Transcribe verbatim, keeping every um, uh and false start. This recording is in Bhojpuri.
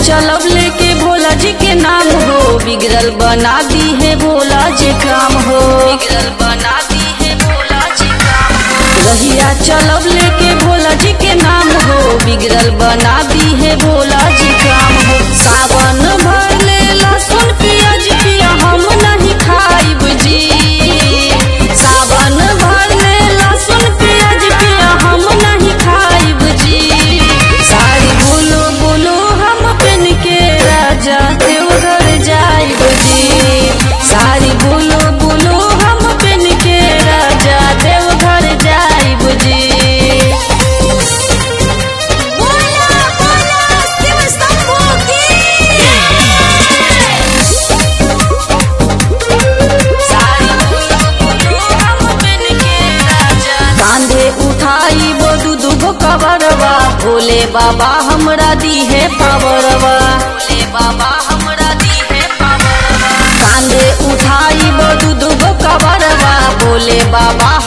चलब लेके भोला जी के नाम हो, बिगड़ल बना दी है भोला जी काम हो, बिगड़ल बना दी है भोला जी काम हो। रहिया चलब लेके भोला जी के नाम हो, बिगड़ल बना दी है भोला जी काम हो। सावन भर ले लहसुन प्याज पिया हम नहीं खाइब जी, सावन भर ले लहसुन प्याज पिया हम नहीं खाइब जी। साड़ी बोलो बोलो हम पहन के राजा देवघर जाइब जी, साड़ी बोलो बोलो हम पहन के राजा देवघर जाइब जी। कांधे उठाई बो दूधो कबरवा, भोले बाबा हमरा दी है पावरवा, भोले बाबा हमरा दी है पावरवा। कांधे उठाई बो दूधो कबरवा, भोले बाबा